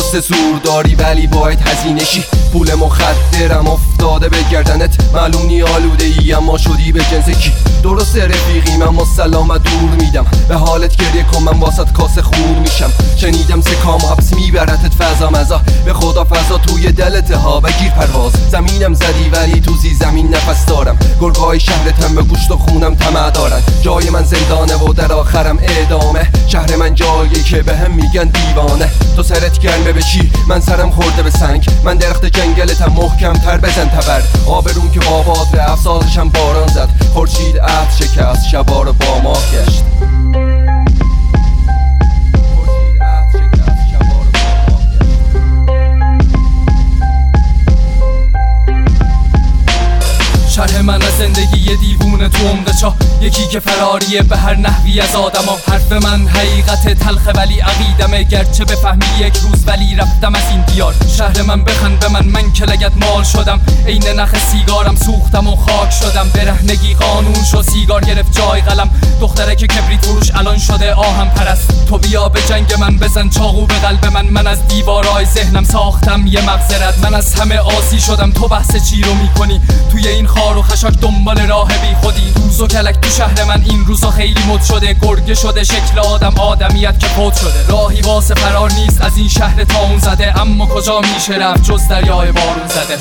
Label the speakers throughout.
Speaker 1: دوست زور داری ولی باید هزینه شی. پول مخدرم افتاده به گردنت، معلوم نی آلوده ای اما شدی به جنس کی. درسته رفیقیم اما سلامت دور میدم، به حالت گریه کن من واسط کاسه خون میشم. شنیدم سکام حبس میبرتت فضا مزا، به خدا فضا توی دلت ها بگیر پرواز. زمینم زدی ولی تو زی زمین نفس دارم، گرگای شهرتم به گوشت و خونم طمع دارن. جای من زندانه و در آخرم اعدامه، شهر من جایی که به هم میگن دیوانه. تو سرت گرمه بشی من سرم خورده به سنگ، من درخت جنگلتم محکم تر بزن تبر. آبروم که بابات رفت سازشم باران زد، خورشید عهد شکست شبا رو با ما گشت.
Speaker 2: شرح من از زندگی یه دیوونه تو عمق چاه، یکی که فراریه به هر نحوی از آدما. حرف من حقیقت تلخه ولی عقیدمه، گرچه بفهمی یک روز ولی رفتم از این دیار. شهر من بخند به من که لگت مال شدم، عین نخ سیگارم سوختم و خاک شدم. برهنگی قانون شد سیگار گرفت جای قلم، دختره که کبریت فروش الان شده آهم پرست. تو بیا به جنگ من بزن چاقو به قلب من از دیوارای ذهنم ساختم یه مغزرت. من از همه آسی شدم تو بحث چی رو میکنی، توی این خار و خشاک دنبال راه بی خودی. دوز و کلک تو شهر من این روزا خیلی مد شده، گرگه شده شکل آدم آدمیت که فوت شده. راهی واسه فرار نیست از این شهر تا اون زده، اما کجا میشه رفت جز دریای بارون زده.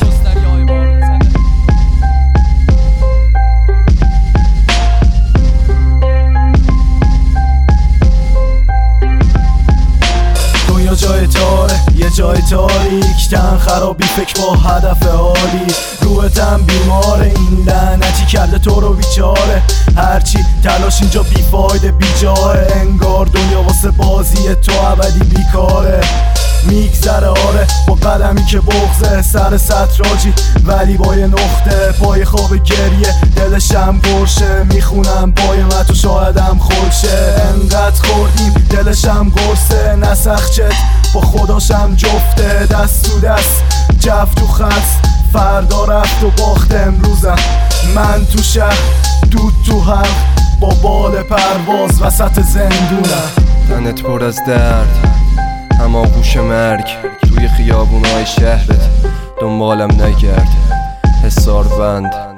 Speaker 3: دنیا جای تاره یه جای تاریک، تن خرابی فکر با هدف عالی. روحتم بیماره این لعنتی کرده تو رو بیچاره، هرچی تلاش اینجا بیفایده بیجاه. انگار دنیا واسه بازی تو ابدی بیکاره. میگذره آره با قلمی که بغزه سر سطراجی، ولی با یه نقطه پای خواب گریه. دلشم گرشه میخونم بای تو شایدم خورشه. انقدر خوردیم دلشم گرسه، نسخچت با خداشم جفته. دست تو دست جف تو خست، فردا رفت و باخت امروزم. من تو شهر دود تو هم با بال پرواز وسط زندونم.
Speaker 1: تنت پر از درد اما گوش مرگ، توی خیابونای شهرت دنبالم نگرد. حسار بند